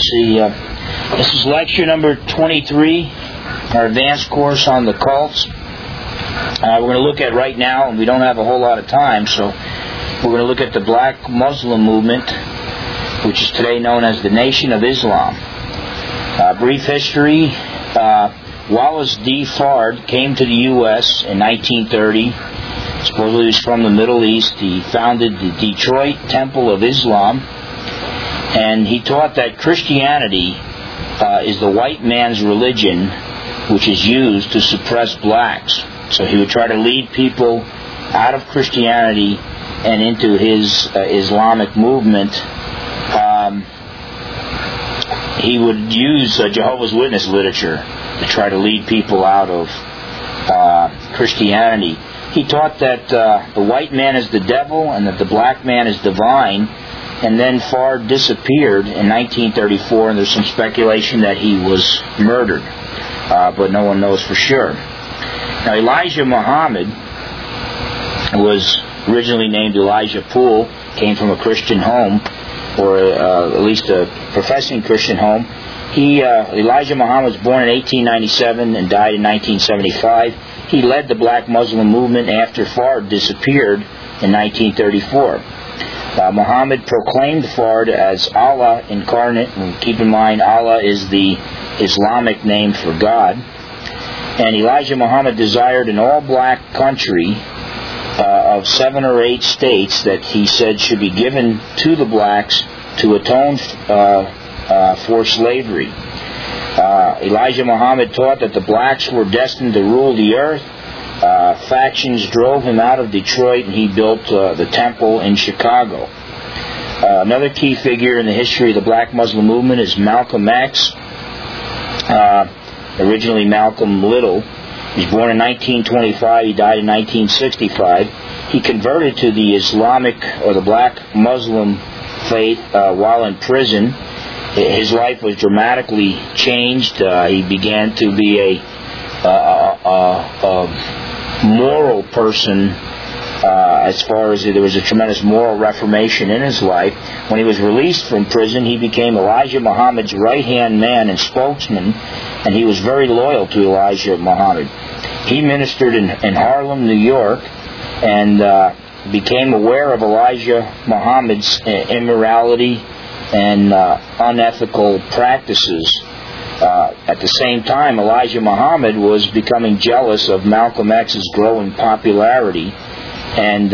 see. This is lecture number 23, our advanced course on the cults. We're going to look at right now, and we don't have a whole lot of time, so we're going to look at the Black Muslim movement, which is today known as the Nation of Islam. Brief history. Wallace D. Fard came to the U.S. in 1930. Supposedly he was from the Middle East. He founded the Detroit Temple of Islam, and he taught that Christianity is the white man's religion, which is used to suppress blacks. So he would try to lead people out of Christianity and into his Islamic movement. He would use Jehovah's Witness literature to try to lead people out of Christianity. He taught that the white man is the devil and that the black man is divine. And then Fard disappeared in 1934, and there's some speculation that he was murdered, but no one knows for sure. Now, Elijah Muhammad was originally named Elijah Poole, came from a Christian home, or at least a professing Christian home. Elijah Muhammad was born in 1897 and died in 1975. He led the Black Muslim movement after Fard disappeared in 1934. Muhammad proclaimed Fard as Allah incarnate, and keep in mind Allah is the Islamic name for God. And Elijah Muhammad desired an all-black country of 7 or 8 states that he said should be given to the blacks to atone for slavery. Elijah Muhammad taught that the blacks were destined to rule the earth. Factions drove him out of Detroit, and he built the temple in Chicago. Another key figure in the history of the Black Muslim movement is Malcolm X, originally Malcolm Little. He was born in 1925. He died in 1965. He converted to the Islamic or the Black Muslim faith while in prison. His life was dramatically changed. He began to be a moral person, as far as there was a tremendous moral reformation in his life. When he was released from prison, he became Elijah Muhammad's right-hand man and spokesman, and he was very loyal to Elijah Muhammad. He ministered in Harlem, New York, and became aware of Elijah Muhammad's immorality and unethical practices. At the same time, Elijah Muhammad was becoming jealous of Malcolm X's growing popularity, and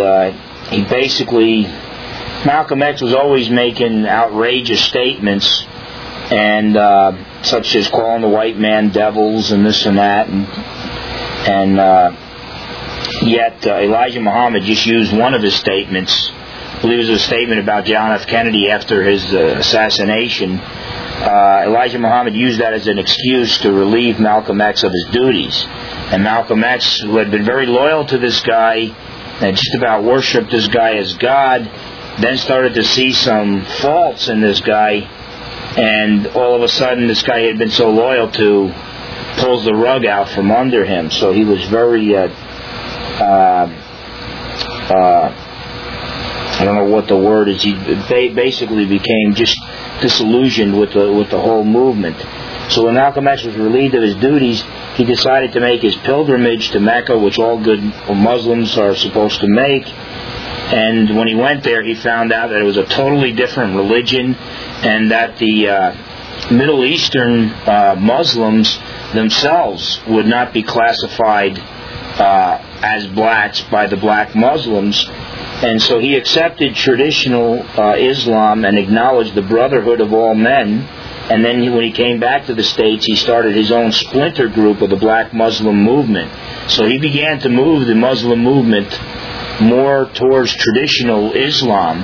Malcolm X was always making outrageous statements, and such as calling the white man devils and this and that, and yet Elijah Muhammad just used one of his statements. I believe it was a statement about John F. Kennedy after his assassination. Elijah Muhammad used that as an excuse to relieve Malcolm X of his duties. And Malcolm X, who had been very loyal to this guy and just about worshipped this guy as God, then started to see some faults in this guy, and all of a sudden this guy he had been so loyal to pulls the rug out from under him. So he was very I don't know what the word is. He basically became just disillusioned with the whole movement. So when Malcolm X was relieved of his duties, he decided to make his pilgrimage to Mecca, which all good Muslims are supposed to make. And when he went there, he found out that it was a totally different religion, and that the Middle Eastern Muslims themselves would not be classified as blacks by the black Muslims. And so he accepted traditional Islam and acknowledged the brotherhood of all men. And then when he came back to the States, he started his own splinter group of the Black Muslim movement. So he began to move the Muslim movement more towards traditional Islam,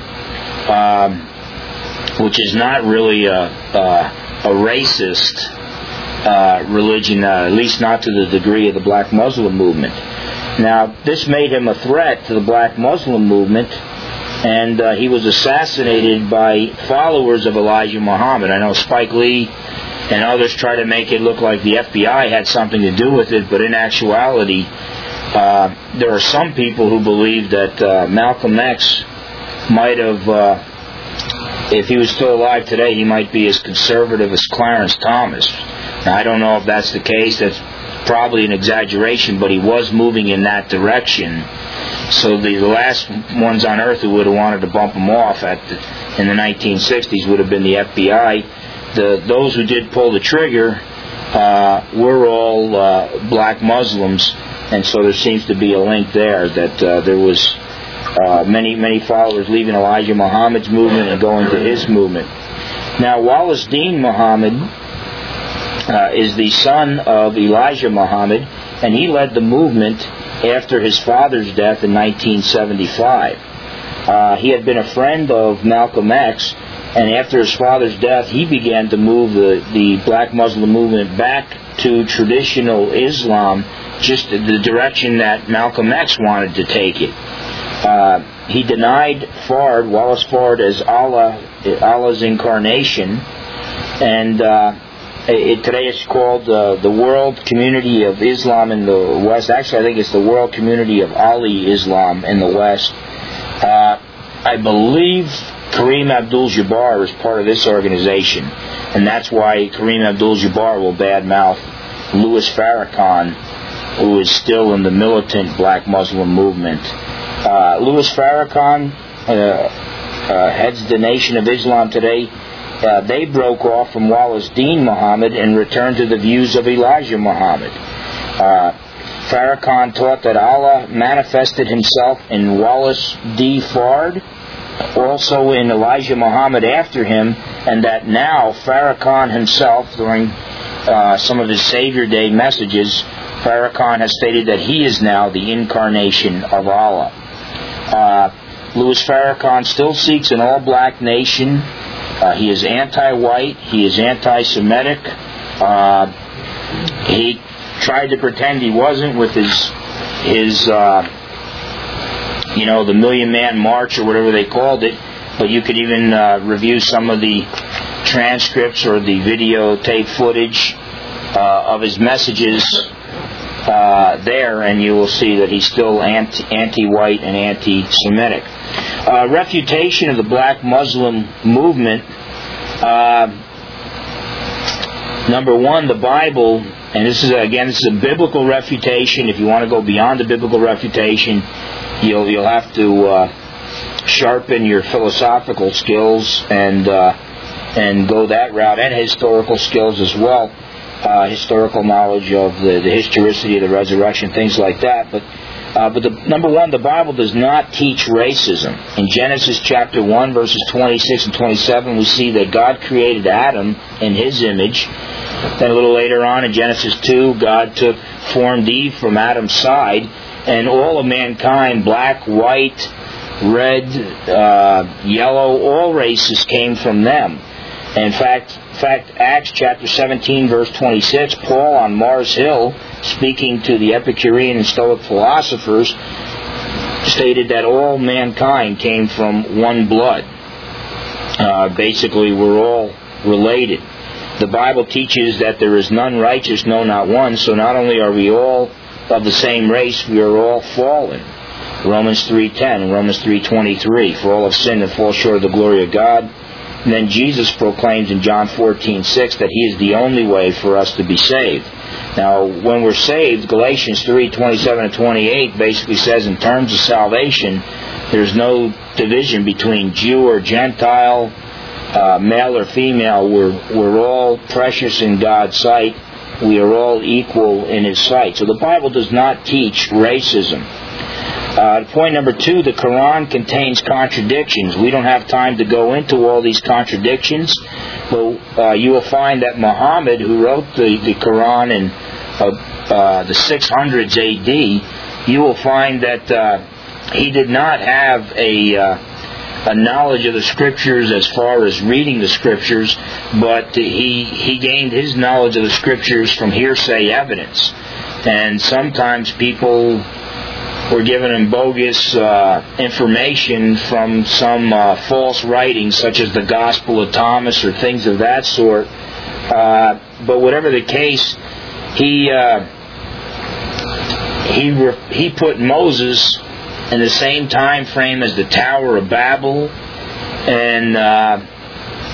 which is not really a racist religion, at least not to the degree of the Black Muslim movement. Now, this made him a threat to the Black Muslim movement, and he was assassinated by followers of Elijah Muhammad. I know Spike Lee and others try to make it look like the FBI had something to do with it, but in actuality, there are some people who believe that Malcolm X might have if he was still alive today, he might be as conservative as Clarence Thomas. Now, I don't know if that's the case. That's probably an exaggeration, but he was moving in that direction. So the last ones on earth who would have wanted to bump him off in the 1960s would have been the FBI. Those who did pull the trigger were all black Muslims, and so there seems to be a link there that there was many followers leaving Elijah Muhammad's movement and going to his movement. Now, Wallace Dean Muhammad is the son of Elijah Muhammad, and he led the movement after his father's death in 1975. He had been a friend of Malcolm X, and after his father's death, he began to move the black Muslim movement back to traditional Islam, just the direction that Malcolm X wanted to take it. He denied Wallace Fard, as Allah's incarnation, and today it's called the World Community of Islam in the West. Actually, I think it's the World Community of Ali Islam in the West. I believe Kareem Abdul-Jabbar is part of this organization, and that's why Kareem Abdul-Jabbar will badmouth Louis Farrakhan, who is still in the militant black Muslim movement. Louis Farrakhan heads the Nation of Islam today. They broke off from Wallace Dean Muhammad and returned to the views of Elijah Muhammad. Farrakhan taught that Allah manifested himself in Wallace D. Fard, also in Elijah Muhammad after him, and that now Farrakhan himself, during some of his Savior Day messages, Farrakhan has stated that he is now the incarnation of Allah. Louis Farrakhan still seeks an all-black nation. He is anti-white. He is anti-Semitic. He tried to pretend he wasn't with his the Million Man March or whatever they called it. But you could even review some of the transcripts or the videotape footage of his messages there, and you will see that he's still anti-white and anti-Semitic. Refutation of the black Muslim movement. Number one, the Bible, and this is a biblical refutation. If you want to go beyond the biblical refutation, you'll have to sharpen your philosophical skills and go that route, and historical skills as well. Historical knowledge of the historicity of the resurrection, things like that. But number one, the Bible does not teach racism. In Genesis chapter 1, verses 26 and 27, we see that God created Adam in His image. Then a little later on in Genesis 2, God formed Eve from Adam's side, and all of mankind, black, white, red, yellow, all races came from them. In fact, Acts chapter 17, verse 26, Paul on Mars Hill, speaking to the Epicurean and Stoic philosophers, stated that all mankind came from one blood. Basically, we're all related. The Bible teaches that there is none righteous, no, not one. So not only are we all of the same race, we are all fallen. Romans 3:10 and Romans 3:23, for all have sinned and fall short of the glory of God. And then Jesus proclaims in John 14:6 that He is the only way for us to be saved. Now, when we're saved, Galatians 3:27 and 28 basically says in terms of salvation, there's no division between Jew or Gentile, male or female. We're all precious in God's sight. We are all equal in His sight. So the Bible does not teach racism. Point number two, the Quran contains contradictions. We don't have time to go into all these contradictions, but you will find that Muhammad, who wrote the Quran in the 600s A.D., you will find that he did not have a knowledge of the Scriptures as far as reading the Scriptures, but he gained his knowledge of the Scriptures from hearsay evidence. And sometimes people were given him bogus information from some false writings, such as the Gospel of Thomas or things of that sort. But whatever the case, he put Moses in the same time frame as the Tower of Babel, and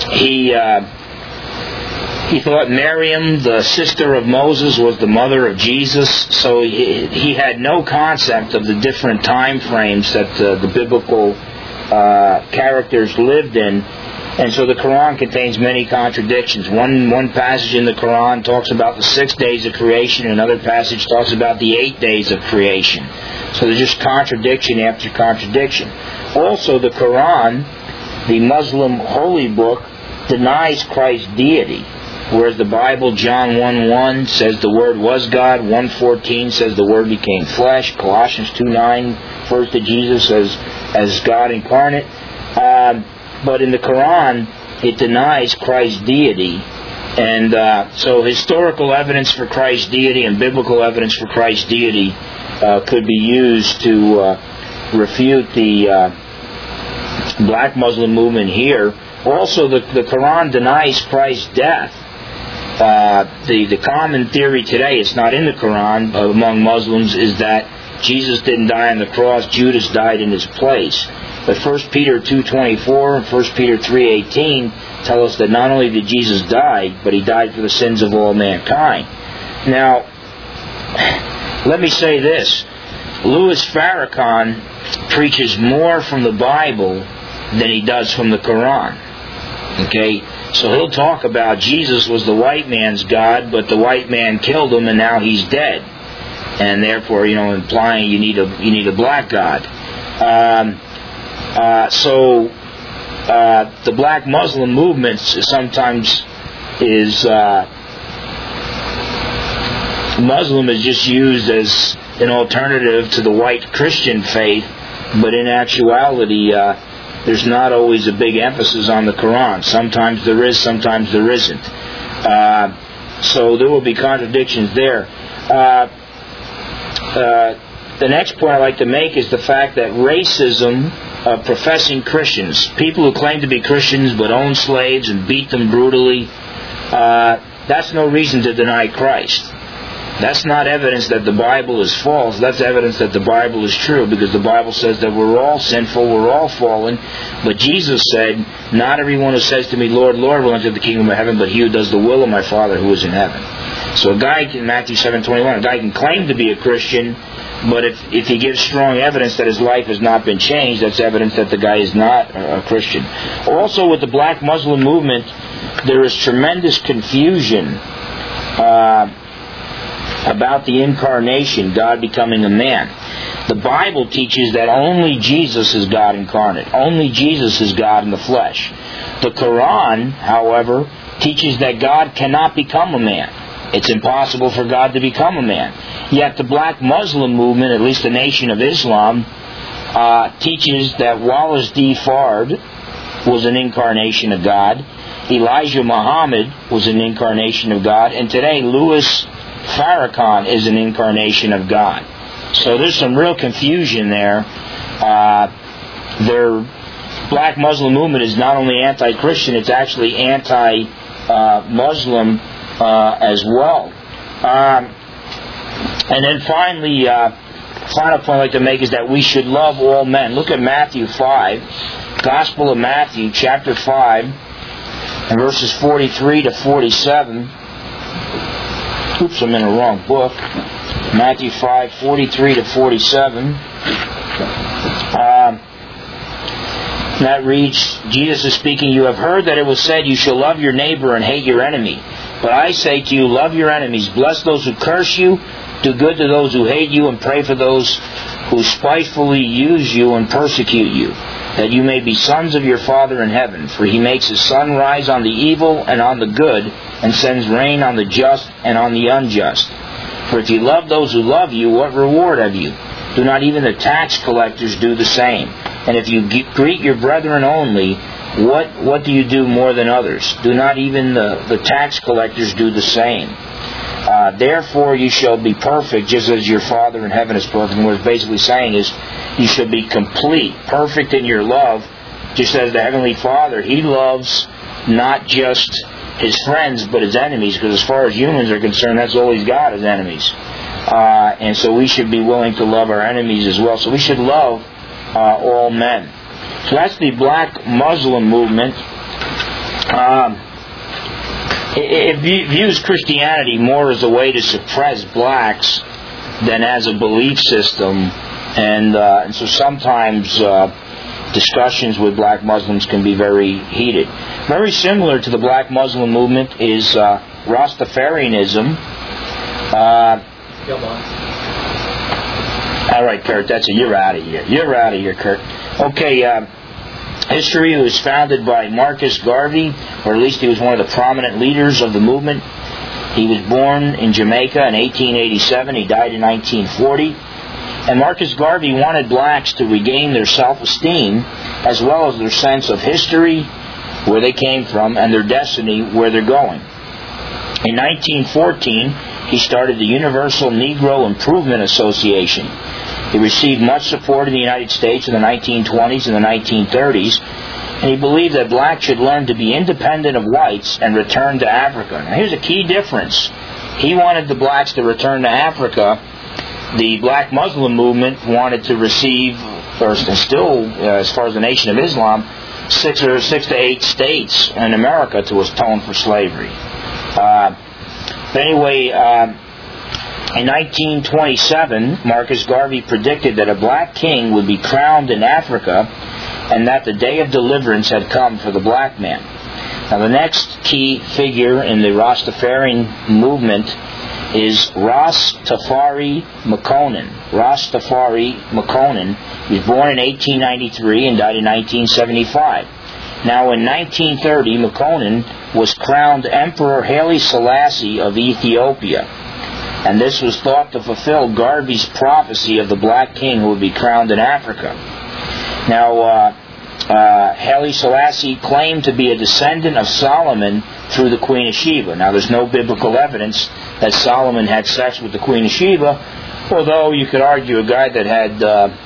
He thought Miriam, the sister of Moses, was the mother of Jesus, so he had no concept of the different time frames that the biblical characters lived in. And so the Quran contains many contradictions. One passage in the Quran talks about the 6 days of creation, and another passage talks about the 8 days of creation. So there's just contradiction after contradiction. Also, the Quran, the Muslim holy book, denies Christ's deity. Whereas the Bible, John 1:1 says the Word was God, 1:14 says the Word became flesh, Colossians 2:9 refers to Jesus as God incarnate. But in the Quran, it denies Christ's deity. And so historical evidence for Christ's deity and biblical evidence for Christ's deity could be used to refute the black Muslim movement here. Also, the Quran denies Christ's death. The common theory today, it's not in the Quran among Muslims, is that Jesus didn't die on the cross, Judas died in his place. But 1 Peter 2:24 and 1 Peter 3:18 tell us that not only did Jesus die, but he died for the sins of all mankind. Now, let me say this. Louis Farrakhan preaches more from the Bible than he does from the Quran. Okay? So he'll talk about Jesus was the white man's God, but the white man killed him and now he's dead. And therefore, implying you need a black God. So the black Muslim movement sometimes is Muslim is just used as an alternative to the white Christian faith, but in actuality, there's not always a big emphasis on the Quran. Sometimes there is, sometimes there isn't. So there will be contradictions there. The next point I'd like to make is the fact that racism of professing Christians, people who claim to be Christians but own slaves and beat them brutally, that's no reason to deny Christ. That's not evidence that the Bible is false. That's evidence that the Bible is true, because the Bible says that we're all sinful, we're all fallen. But Jesus said, not everyone who says to me, Lord, Lord, will enter the kingdom of heaven, but he who does the will of my Father who is in heaven. So a guy in Matthew 7:21, a guy can claim to be a Christian, but if he gives strong evidence that his life has not been changed, that's evidence that the guy is not a Christian. Also, with the black Muslim movement, there is tremendous confusion about the incarnation, God becoming a man. The Bible teaches that only Jesus is God incarnate. Only Jesus is God in the flesh. The Quran, however, teaches that God cannot become a man. It's impossible for God to become a man. Yet the black Muslim movement, at least the Nation of Islam, teaches that Wallace D. Fard was an incarnation of God. Elijah Muhammad was an incarnation of God. And today, Louis Farrakhan is an incarnation of God. So there's some real confusion there. Their black Muslim movement is not only anti-Christian, it's actually anti-Muslim as well. And then finally, final point I'd like to make is that we should love all men. Look at Matthew 5, Gospel of Matthew, chapter 5, and verses 43 to 47. Oops, I'm in the wrong book. Matthew 5, 43 to 47. That reads, Jesus is speaking, you have heard that it was said, you shall love your neighbor and hate your enemy. But I say to you, love your enemies, bless those who curse you, do good to those who hate you, and pray for those who spitefully use you and persecute you, that you may be sons of your Father in heaven. For he makes his sun rise on the evil and on the good, and sends rain on the just and on the unjust. For if you love those who love you, what reward have you? Do not even the tax collectors do the same? And if you greet your brethren only, what do you do more than others? Do not even the tax collectors do the same? Therefore you shall be perfect, just as your Father in heaven is perfect. And what it's basically saying is, you should be complete, perfect in your love, just as the Heavenly Father, He loves not just His friends, but His enemies, because as far as humans are concerned, that's all He's got is enemies. And so we should be willing to love our enemies as well. So we should love all men. So that's the black Muslim movement. It views Christianity more as a way to suppress blacks than as a belief system, and so sometimes discussions with black Muslims can be very heated. Very similar to the black Muslim movement is Rastafarianism. All right, Kurt, that's it. You're out of here. You're out of here, Kurt. Okay, history was founded by Marcus Garvey, or at least he was one of the prominent leaders of the movement. He was born in Jamaica in 1887. He died in 1940. And Marcus Garvey wanted blacks to regain their self-esteem as well as their sense of history, where they came from, and their destiny, where they're going. In 1914, he started the Universal Negro Improvement Association. He received much support in the United States in the 1920s and the 1930s, and he believed that blacks should learn to be independent of whites and return to Africa. Now, here's a key difference. He wanted the blacks to return to Africa. The black Muslim movement wanted to receive, or still, as far as the Nation of Islam, 6 to 8 states in America to atone for slavery. But anyway, in 1927, Marcus Garvey predicted that a black king would be crowned in Africa and that the day of deliverance had come for the black man. Now, the next key figure in the Rastafarian movement is Ras Tafari Makonnen. Ras Tafari Makonnen was born in 1893 and died in 1975. Now, in 1930, Makonnen was crowned Emperor Haile Selassie of Ethiopia. And this was thought to fulfill Garvey's prophecy of the black king who would be crowned in Africa. Now, Haile Selassie claimed to be a descendant of Solomon through the Queen of Sheba. Now, there's no biblical evidence that Solomon had sex with the Queen of Sheba, although you could argue a guy that had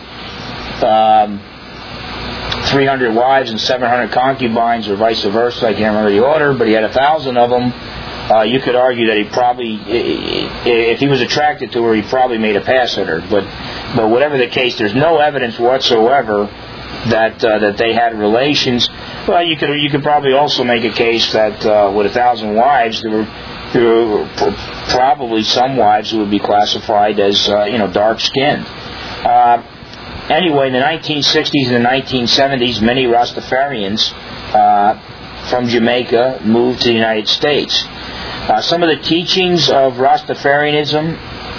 300 wives and 700 concubines, or vice versa, I can't remember the order, but he had 1,000 of them. You could argue that he probably, if he was attracted to her, he probably made a pass at her. But whatever the case, there's no evidence whatsoever that they had relations. Well, you could probably also make a case that with 1,000 wives, there were probably some wives who would be classified as dark-skinned. Anyway, in the 1960s and the 1970s, many Rastafarians from Jamaica moved to the United States. Some of the teachings of Rastafarianism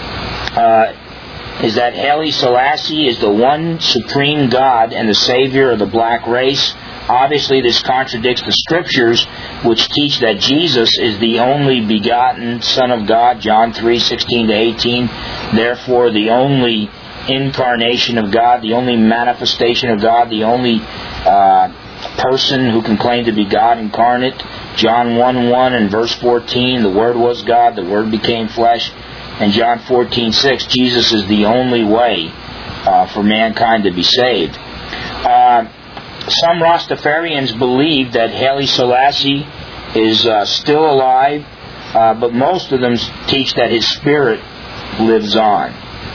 is that Haile Selassie is the one supreme God and the Savior of the black race. Obviously, this contradicts the Scriptures, which teach that Jesus is the only begotten Son of God, John 3:16-18. Therefore, the only incarnation of God, the only manifestation of God, the only person who can claim to be God incarnate. John 1:1 and verse 14, the Word was God, the Word became flesh. And John 14:6, Jesus is the only way for mankind to be saved. Some Rastafarians believe that Haile Selassie is still alive, but most of them teach that his spirit lives on.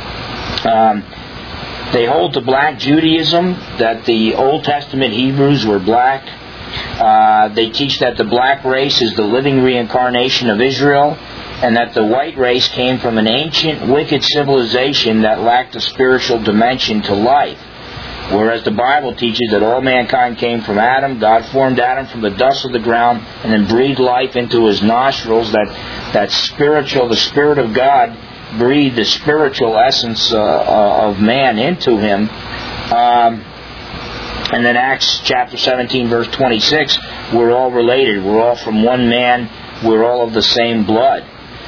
They hold to black Judaism, that the Old Testament Hebrews were black. They teach that the black race is the living reincarnation of Israel, and that the white race came from an ancient, wicked civilization that lacked a spiritual dimension to life. Whereas the Bible teaches that all mankind came from Adam. God formed Adam from the dust of the ground and then breathed life into his nostrils. That spiritual, the Spirit of God breathed the spiritual essence of man into him. And then Acts chapter 17, verse 26, we're all related. We're all from one man. We're all of the same blood.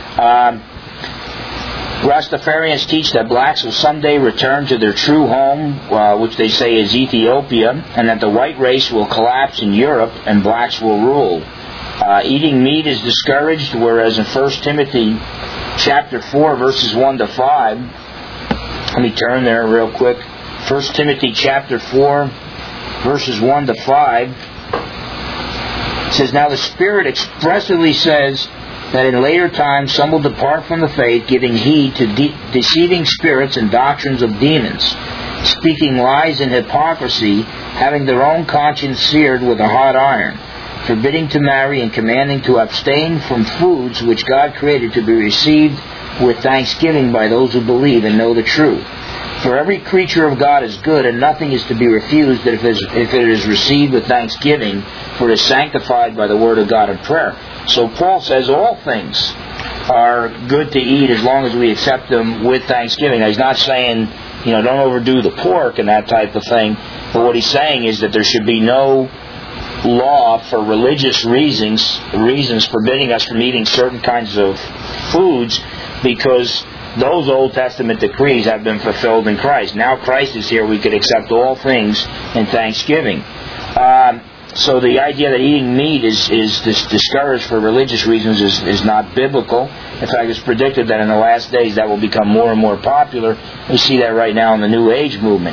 Rastafarians teach that blacks will someday return to their true home, which they say is Ethiopia, and that the white race will collapse in Europe and blacks will rule. Eating meat is discouraged, whereas in 1 Timothy chapter 4, verses 1 to 5, let me turn there real quick. 1 Timothy chapter 4, verses 1 to 5, it says, "Now the Spirit expressly says that in later times some will depart from the faith, giving heed to deceiving spirits and doctrines of demons, speaking lies and hypocrisy, having their own conscience seared with a hot iron. forbidding to marry and commanding to abstain from foods which God created to be received with thanksgiving by those who believe and know the truth. For every creature of God is good, and nothing is to be refused if it is received with thanksgiving, for it is sanctified by the word of God and prayer. So Paul says all things are good to eat as long as we accept them with thanksgiving. Now, he's not saying, don't overdo the pork and that type of thing, but what he's saying is that there should be no law for religious reasons forbidding us from eating certain kinds of foods, because those Old Testament decrees have been fulfilled in Christ. Now Christ is here, we could accept all things in thanksgiving. So the idea that eating meat is discouraged for religious reasons is not biblical. In fact, it's predicted that in the last days that will become more and more popular. We see that right now in the New Age movement.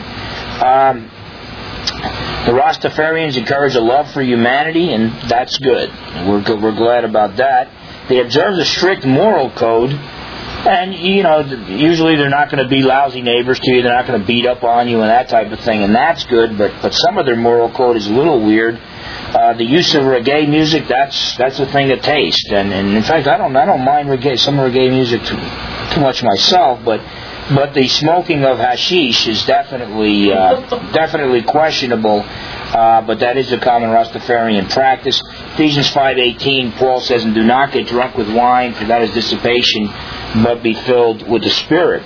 The Rastafarians encourage a love for humanity, and that's good. We're glad about that. They observe the strict moral code. And, usually they're not going to be lousy neighbors to you. They're not going to beat up on you and that type of thing. And that's good. But some of their moral code is a little weird. The use of reggae music, that's a thing of taste. And in fact, I don't mind some reggae music too much myself. But the smoking of hashish is definitely questionable. But that is a common Rastafarian practice. Ephesians 5:18, Paul says, "And do not get drunk with wine, for that is dissipation, but be filled with the Spirit."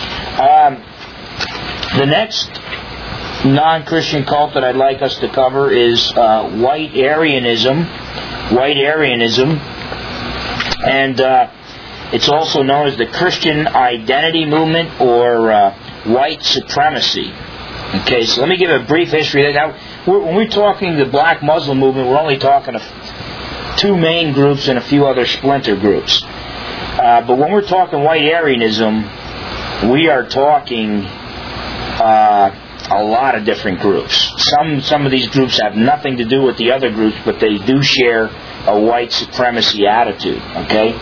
The next non-Christian cult that I'd like us to cover is White Aryanism. White Aryanism, and it's also known as the Christian Identity Movement or White Supremacy. Okay, so let me give a brief history. Now, when we're talking the Black Muslim movement, we're only talking of two main groups and a few other splinter groups. But when we're talking White Aryanism, we are talking a lot of different groups. Some of these groups have nothing to do with the other groups, but they do share a white supremacy attitude. Okay.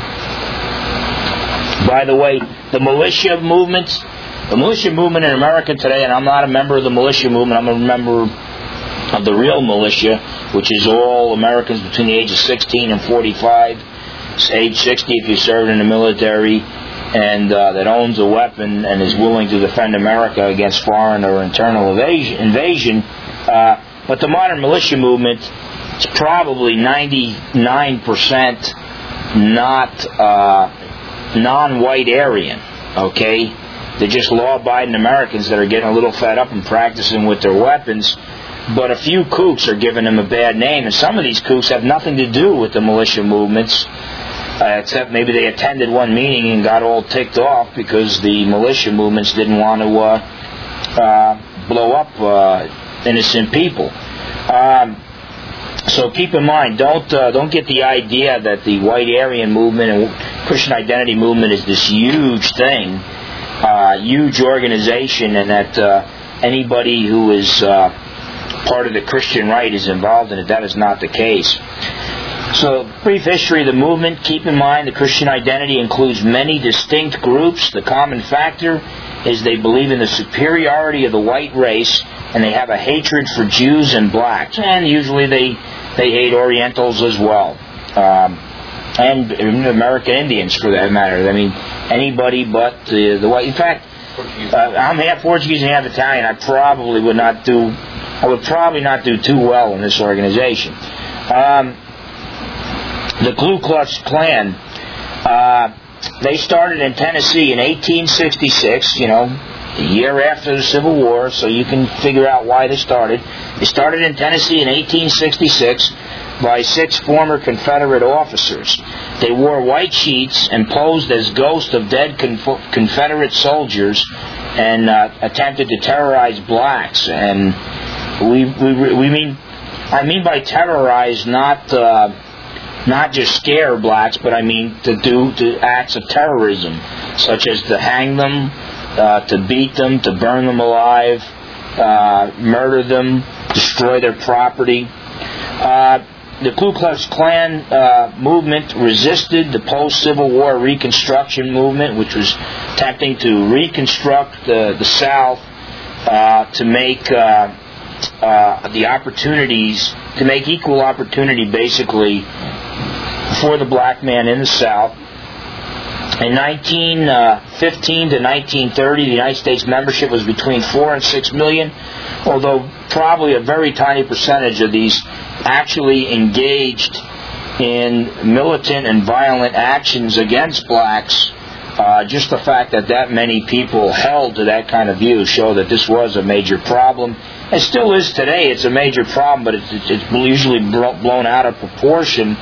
By the way, the militia movement in America today, and I'm not a member of the militia movement, I'm a member of the real militia, which is all Americans between the age of 16 and 45, age 60 if you served in the military, and that owns a weapon and is willing to defend America against foreign or internal invasion. But the modern militia movement is probably 99% not non-white Aryan, okay? They're just law-abiding Americans that are getting a little fed up and practicing with their weapons. But a few kooks are giving them a bad name, and some of these kooks have nothing to do with the militia movements, except maybe they attended one meeting and got all ticked off because the militia movements didn't want to blow up innocent people. So keep in mind, don't get the idea that the White Aryan movement and Christian Identity movement is this huge thing, huge organization, and that anybody who is part of the Christian right is involved in it. That is not the case. So, brief history of the movement. Keep in mind the Christian identity includes many distinct groups. The common factor is they believe in the superiority of the white race, and they have a hatred for Jews and blacks. And usually they hate Orientals as well. And American Indians, for that matter. I mean, anybody but the white. In fact, I'm half Portuguese and half Italian. I would probably not do too well in this organization. The Ku Klux Klan, they started in Tennessee in 1866, a year after the Civil War, so you can figure out why they started. They started in Tennessee in 1866 by 6 former Confederate officers. They wore white sheets and posed as ghosts of dead Confederate soldiers and attempted to terrorize blacks. And I mean by terrorize, not just scare blacks, but I mean to do acts of terrorism, such as to hang them, to beat them, to burn them alive, murder them, destroy their property. The Ku Klux Klan movement resisted the post-Civil War Reconstruction movement, which was attempting to reconstruct the South to make the opportunities, to make equal opportunity basically for the black man in the South. In 1915 to 1930, the United States membership was between 4 and 6 million, although probably a very tiny percentage of these actually engaged in militant and violent actions against blacks. Just the fact that many people held to that kind of view show that this was a major problem. It still is today. It's a major problem, but it's usually blown out of proportion.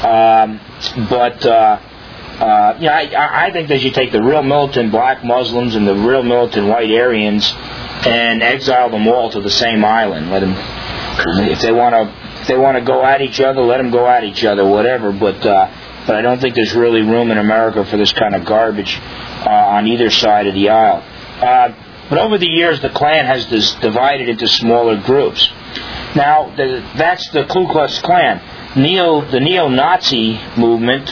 I think that you take the real militant black Muslims and the real militant white Aryans and exile them all to the same island. Let them, if they want to go at each other, let them go at each other, whatever. But I don't think there's really room in America for this kind of garbage on either side of the aisle. But over the years, the Klan has divided into smaller groups. Now, that's the Ku Klux Klan. The neo-Nazi movement.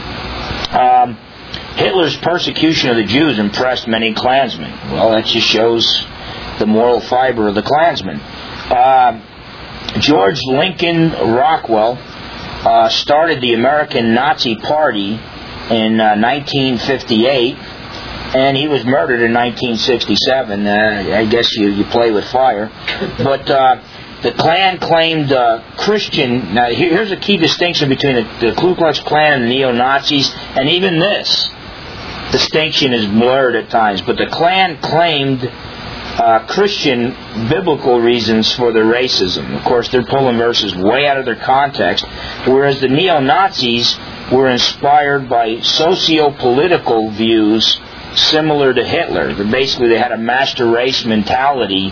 Hitler's persecution of the Jews impressed many Klansmen. Well, that just shows the moral fiber of the Klansmen. George Lincoln Rockwell started the American Nazi Party in 1958, and he was murdered in 1967. I guess you play with fire. But the Klan claimed Christian... Now, here's a key distinction between the Ku Klux Klan and the neo-Nazis, and even this distinction is blurred at times. But the Klan claimed Christian biblical reasons for their racism. Of course, they're pulling verses way out of their context, whereas the neo-Nazis were inspired by socio-political views similar to Hitler. Basically, they had a master race mentality.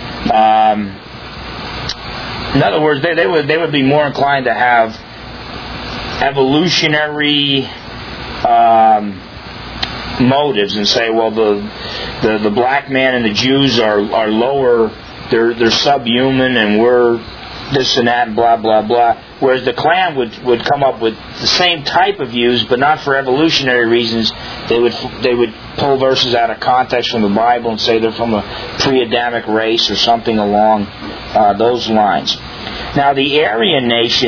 In other words, they would be more inclined to have evolutionary motives and say, well, the black man and the Jews are lower, they're subhuman, and we're this and that, and blah blah blah. Whereas the Klan would come up with the same type of views, but not for evolutionary reasons. They would pull verses out of context from the Bible and say they're from a pre-Adamic race or something along those lines. Now, the Aryan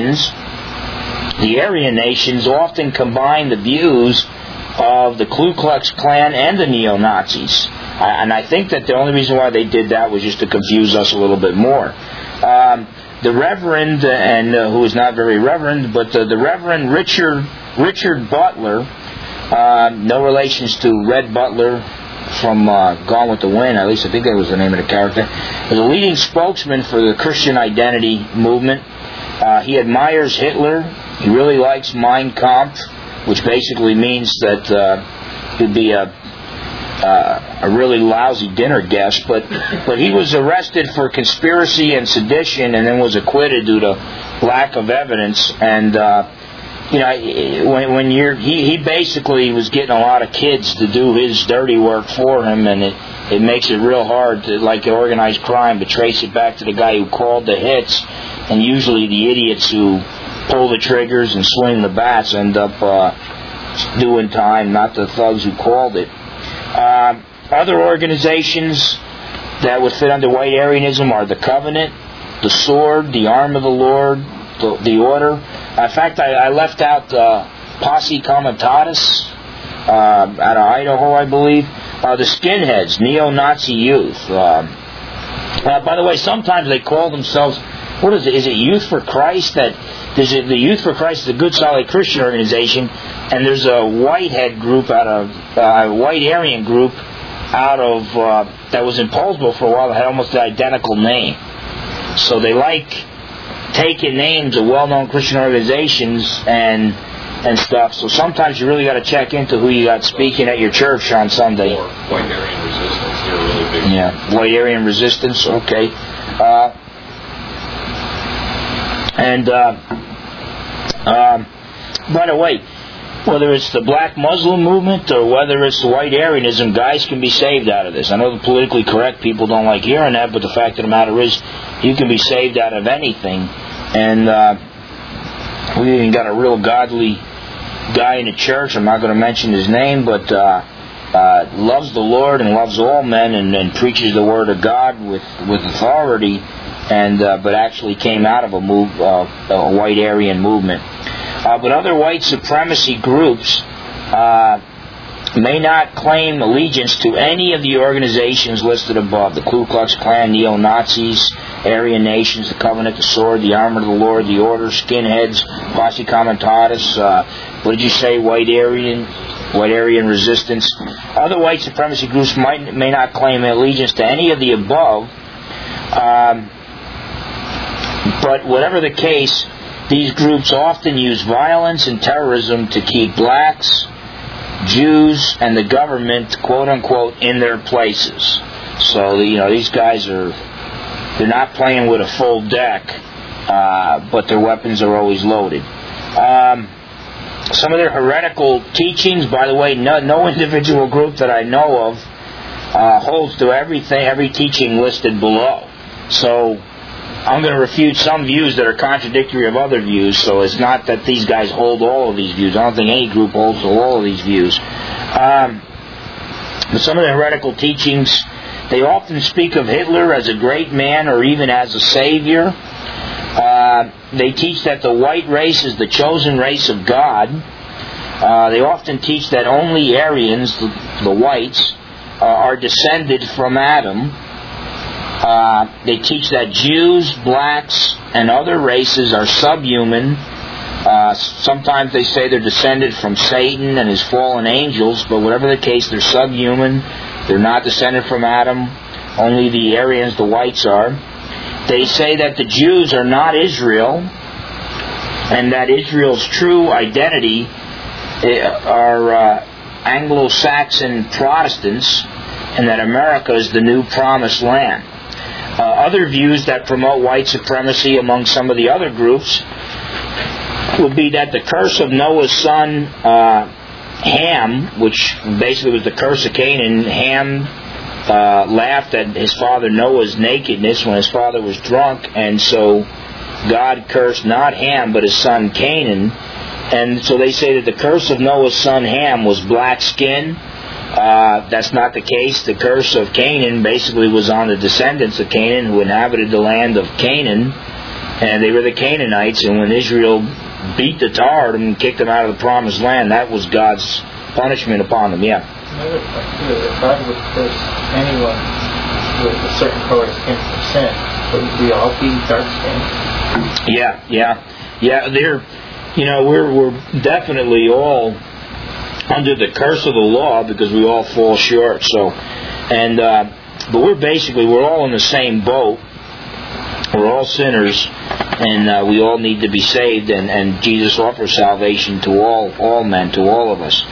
nations often combine the views of the Ku Klux Klan and the neo-Nazis. And I think that the only reason why they did that was just to confuse us a little bit more. The Reverend, who is not very reverend, but the Reverend Richard Butler, no relations to Red Butler from Gone with the Wind, at least I think that was the name of the character, was a leading spokesman for the Christian identity movement. He admires Hitler. He really likes Mein Kampf, which basically means that he'd be a really lousy dinner guest, but he was arrested for conspiracy and sedition, and then was acquitted due to lack of evidence. And he basically was getting a lot of kids to do his dirty work for him, and it makes it real hard to, like organized crime, to trace it back to the guy who called the hits, and usually the idiots who pull the triggers and swing the bats end up doing time, not the thugs who called it. Other organizations that would fit under white Aryanism are the Covenant, the Sword, the Arm of the Lord, the Order. In fact, I left out Posse Comitatus out of Idaho, I believe. The Skinheads, Neo-Nazi Youth. By the way, sometimes they call themselves, what is it? Is it Youth for Christ? The Youth for Christ is a good, solid Christian organization, and there's a Whitehead group a white Aryan group out of that was in Poulsbo for a while that had almost the identical name. So they like taking names of well-known Christian organizations and stuff. So sometimes you really got to check into who you got speaking at your church on Sunday. Or White Aryan Resistance. They're really big. Yeah, White Aryan Resistance. Okay. By the way, whether it's the black Muslim movement or whether it's the white Aryanism, guys can be saved out of this. I know the politically correct people don't like hearing that, but the fact of the matter is, you can be saved out of anything. And we even got a real godly guy in the church, I'm not going to mention his name, but loves the Lord and loves all men and preaches the Word of God with authority. and but actually came out of a white Aryan movement. But other white supremacy groups may not claim allegiance to any of the organizations listed above: the Ku Klux Klan, Neo-Nazis, Aryan Nations, the Covenant, the Sword, the Armor of the Lord, the Order, Skinheads, Posse Comitatus, what did you say, White Aryan Resistance. Other white supremacy groups may not claim allegiance to any of the above, but whatever the case, these groups often use violence and terrorism to keep blacks, Jews, and the government, quote-unquote, in their places. So, these guys they're not playing with a full deck, but their weapons are always loaded. Some of their heretical teachings, by the way, no individual group that I know of holds to every teaching listed below. So I'm going to refute some views that are contradictory of other views, so it's not that these guys hold all of these views. I don't think any group holds to all of these views. But some of the heretical teachings, they often speak of Hitler as a great man or even as a savior. They teach that the white race is the chosen race of God. They often teach that only Aryans, the whites, are descended from Adam. They teach that Jews, blacks, and other races are subhuman. Sometimes they say they're descended from Satan and his fallen angels, but whatever the case, they're subhuman. They're not descended from Adam. Only the Aryans, the whites, are. They say that the Jews are not Israel, and that Israel's true identity are Anglo-Saxon Protestants, and that America is the new promised land. Other views that promote white supremacy among some of the other groups will be that the curse of Noah's son Ham, which basically was the curse of Canaan, Ham laughed at his father Noah's nakedness when his father was drunk, and so God cursed not Ham but his son Canaan. And so they say that the curse of Noah's son Ham was black skin. That's not the case. The curse of Canaan basically was on the descendants of Canaan who inhabited the land of Canaan, and they were the Canaanites, and when Israel beat the tar out of them and kicked them out of the promised land, that was God's punishment upon them. Yeah. Another point too, if God would curse anyone with a certain color skin for sin, wouldn't we all be dark skinned? Yeah. We're definitely all under the curse of the law because we all fall short. So, but we're all in the same boat. We're all sinners, and we all need to be saved. And Jesus offers salvation to all men, to all of us.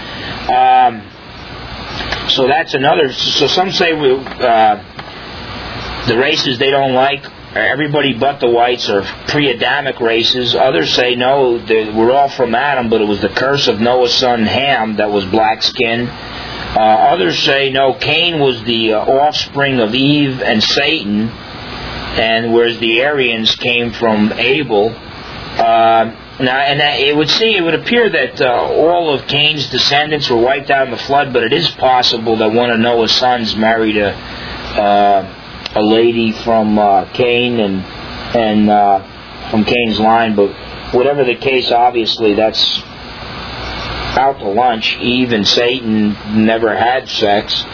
So that's another. So some say the races they don't like, everybody but the whites, are pre-Adamic races. Others say no, we're all from Adam, but it was the curse of Noah's son Ham that was black skin. Others say no, Cain was the offspring of Eve and Satan, and whereas the Aryans came from Abel. It would appear that all of Cain's descendants were wiped out in the flood, but it is possible that one of Noah's sons married a lady from Cain and from Cain's line. But whatever the case, obviously that's out to lunch. Eve and Satan never had sex.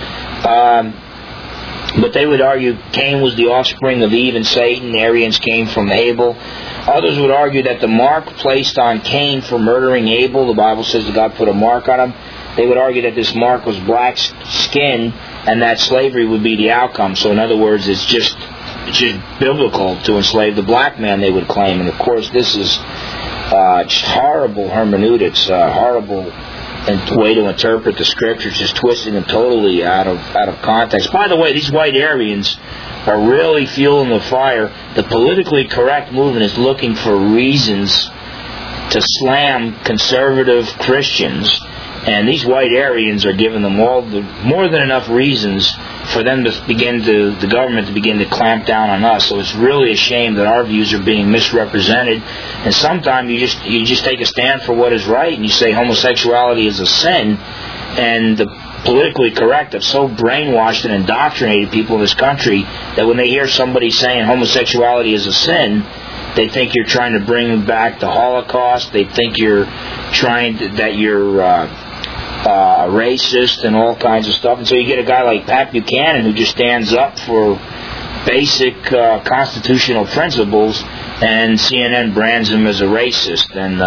But they would argue Cain was the offspring of Eve and Satan. The Aryans came from Abel. Others would argue that the mark placed on Cain for murdering Abel, the Bible says that God put a mark on him. They would argue that this mark was black skin, and that slavery would be the outcome. So in other words, it's just biblical to enslave the black man, they would claim. And of course, this is just horrible hermeneutics, horrible way to interpret the scriptures, just twisting them totally out of context. By the way, these white Aryans are really fueling the fire. The politically correct movement is looking for reasons to slam conservative Christians, and these white Aryans are giving them more than enough reasons for them to the government to begin to clamp down on us. So it's really a shame that our views are being misrepresented. And sometimes you just take a stand for what is right, and you say homosexuality is a sin, and the politically correct have so brainwashed and indoctrinated people in this country that when they hear somebody saying homosexuality is a sin, they think you're trying to bring back the Holocaust. They think you're that you're racist and all kinds of stuff. And so you get a guy like Pat Buchanan who just stands up for basic constitutional principles, and CNN brands him as a racist. And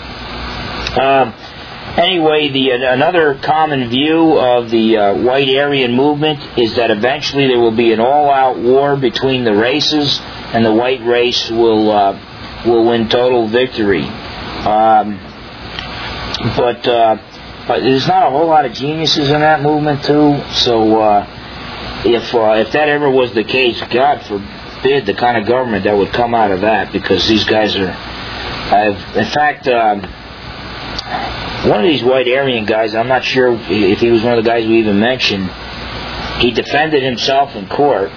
anyway, another common view of the white Aryan movement is that eventually there will be an all-out war between the races, and the white race will win total victory. But there's not a whole lot of geniuses in that movement too. So if that ever was the case, God forbid the kind of government that would come out of that, because these guys are. In fact, one of these white Aryan guys, I'm not sure if he was one of the guys we even mentioned, he defended himself in court.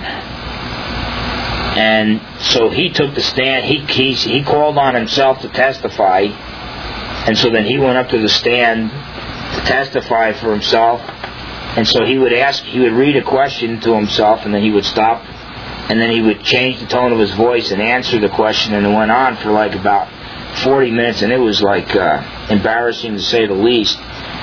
And so he took the stand. He called on himself to testify, and so then he went up to the stand to testify for himself. And so he would read a question to himself, and then he would stop, and then he would change the tone of his voice and answer the question, and it went on for like about 40 minutes, and it was like embarrassing to say the least.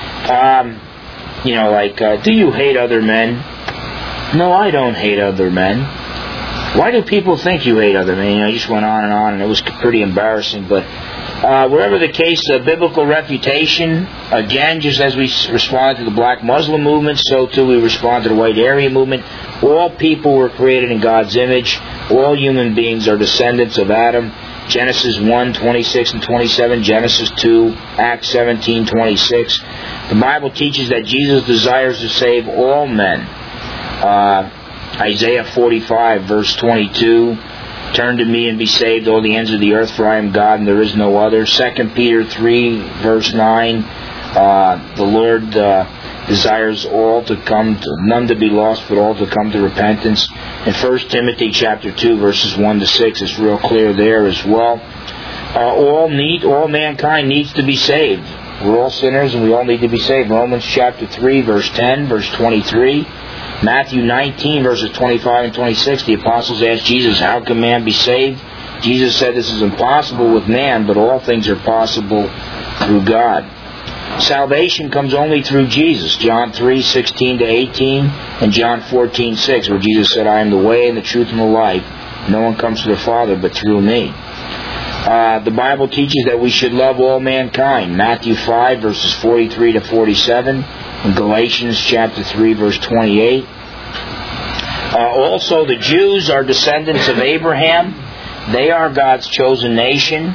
Do you hate other men? No, I don't hate other men. Why do people think you hate other men? He just went on, and it was pretty embarrassing. But wherever the case, biblical refutation, again, just as we responded to the black Muslim movement, so too we respond to the white Aryan movement. All people were created in God's image. All human beings are descendants of Adam. Genesis 1:26 and 27, Genesis 2, Acts 17:26. The Bible teaches that Jesus desires to save all men. Isaiah 45, verse 22, turn to me and be saved, all the ends of the earth, for I am God and there is no other. 2 Peter 3, verse 9, the Lord desires all to come, none to be lost, but all to come to repentance. In 1 Timothy chapter 2, verses 1 to 6, it's real clear there as well. All mankind needs to be saved. We're all sinners and we all need to be saved. Romans chapter 3, verse 10, verse 23. Matthew 19, verses 25 and 26, the apostles asked Jesus, how can man be saved? Jesus said, this is impossible with man, but all things are possible through God. Salvation comes only through Jesus. John 3:16 to 18, and John 14:6, where Jesus said, I am the way and the truth and the life. No one comes to the Father but through me. The Bible teaches that we should love all mankind. Matthew 5, verses 43 to 47. In Galatians chapter 3, verse 28. Also, the Jews are descendants of Abraham. They are God's chosen nation.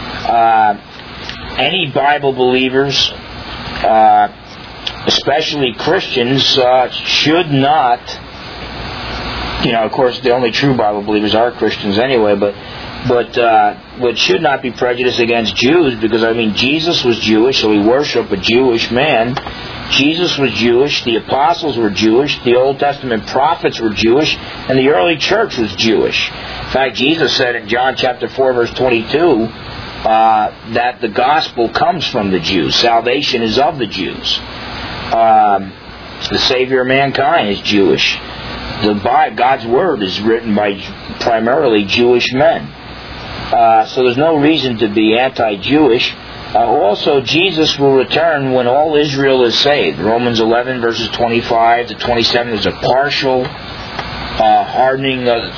Any Bible believers, especially Christians, should not, of course the only true Bible believers are Christians anyway, but should not be prejudiced against Jews, because Jesus was Jewish, so we worship a Jewish man. Jesus was Jewish, the apostles were Jewish, the Old Testament prophets were Jewish, and the early church was Jewish. In fact, Jesus said in John chapter 4, verse 22, that the gospel comes from the Jews. Salvation is of the Jews. The Savior of mankind is Jewish. God's Word is written by primarily Jewish men. So there's no reason to be anti-Jewish. Also, Jesus will return when all Israel is saved. Romans 11, verses 25 to 27, there's a partial hardening of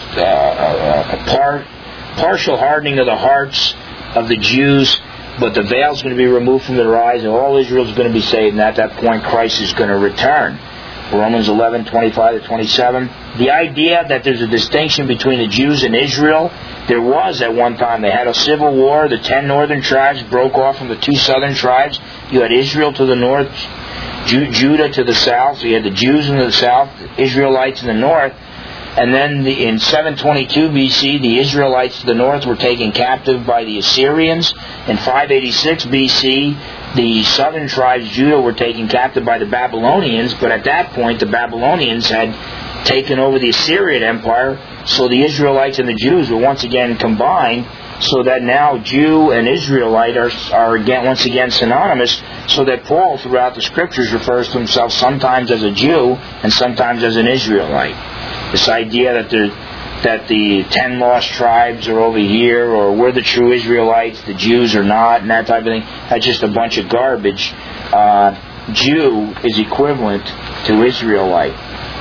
the hearts of the Jews, but the veil is going to be removed from their eyes, and all Israel is going to be saved, and at that point Christ is going to return. Romans 11, 25 to 27. The idea that there's a distinction between the Jews and Israel, there was at one time. They had a civil war. The 10 northern tribes broke off from the 2 southern tribes. You had Israel to the north, Judah to the south. So you had the Jews in the south, Israelites in the north. And then in 722 BC, the Israelites to the north were taken captive by the Assyrians. In 586 BC, the southern tribes, Judah, were taken captive by the Babylonians. But at that point, the Babylonians had taken over the Assyrian Empire, so the Israelites and the Jews were once again combined. so that now Jew and Israelite are again, once again synonymous, so that Paul throughout the Scriptures refers to himself sometimes as a Jew and sometimes as an Israelite. This idea that the 10 lost tribes are over here, or we're the true Israelites, the Jews are not, and that type of thing, that's just a bunch of garbage. Jew is equivalent to Israelite.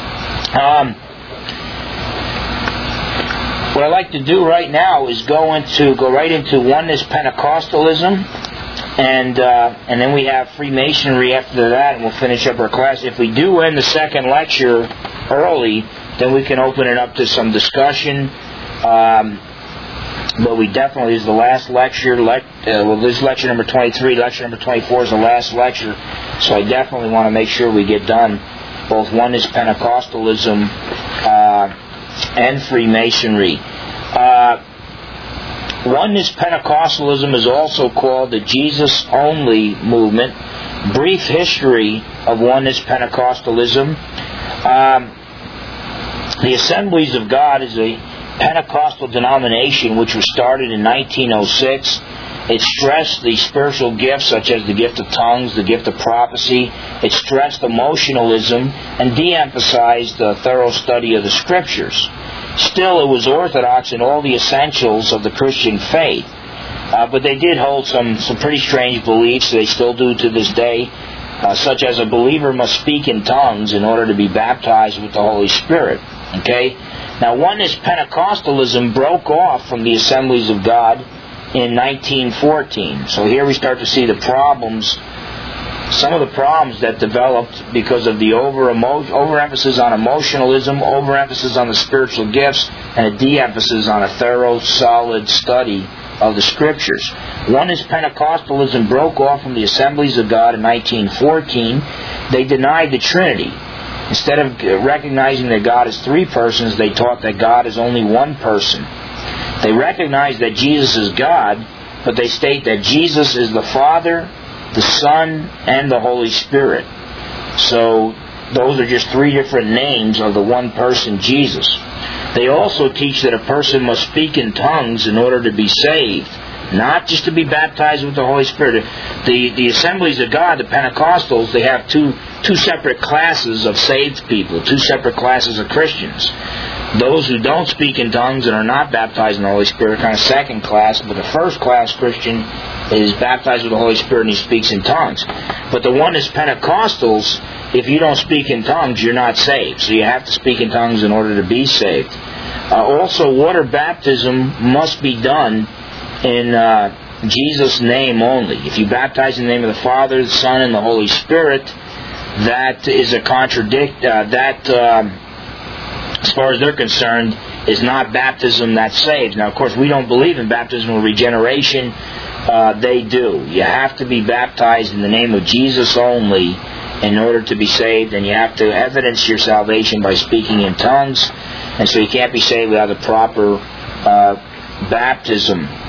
What I'd like to do right now is go right into Oneness Pentecostalism, and then we have Freemasonry after that, and we'll finish up our class. If we do end the second lecture early, then we can open it up to some discussion. But we definitely, this is the last lecture. This is lecture number 23. Lecture number 24 is the last lecture. So I definitely want to make sure we get done both Oneness Pentecostalism and Freemasonry. Oneness Pentecostalism is also called the Jesus-only movement. Brief history of Oneness Pentecostalism. The Assemblies of God is a Pentecostal denomination which was started in 1906. It stressed the spiritual gifts such as the gift of tongues, the gift of prophecy. It stressed emotionalism and de-emphasized the thorough study of the Scriptures. Still, it was orthodox in all the essentials of the Christian faith. But they did hold some pretty strange beliefs. They still do to this day, such as a believer must speak in tongues in order to be baptized with the Holy Spirit. Okay? Now, Oneness Pentecostalism broke off from the Assemblies of God in 1914. So here we start to see the problems, some of the problems that developed because of the overemphasis on emotionalism, overemphasis on the spiritual gifts, and a de-emphasis on a thorough, solid study of the Scriptures. Oneness Pentecostalism broke off from the Assemblies of God in 1914. They denied the Trinity. Instead of recognizing that God is three persons, they taught that God is only one person. They recognize that Jesus is God, but they state that Jesus is the Father, the Son, and the Holy Spirit. So those are just three different names of the one person, Jesus. They also teach that a person must speak in tongues in order to be saved, not just to be baptized with the Holy Spirit. The Assemblies of God, the Pentecostals, they have two separate classes of saved people, two separate classes of Christians. Those who don't speak in tongues and are not baptized in the Holy Spirit are kind of second class, but the first class Christian is baptized with the Holy Spirit and he speaks in tongues. But the Oneness Pentecostals, if you don't speak in tongues, you're not saved. So you have to speak in tongues in order to be saved. Also, water baptism must be done in Jesus' name only. If you baptize in the name of the Father, the Son, and the Holy Spirit, that is a as far as they're concerned, is not baptism that saves. Now, of course, we don't believe in baptismal regeneration. They do. You have to be baptized in the name of Jesus only in order to be saved, and you have to evidence your salvation by speaking in tongues, and so you can't be saved without the proper baptism.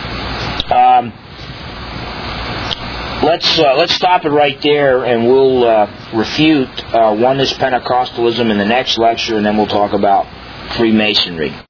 Let's stop it right there, and we'll refute Oneness Pentecostalism in the next lecture, and then we'll talk about Freemasonry.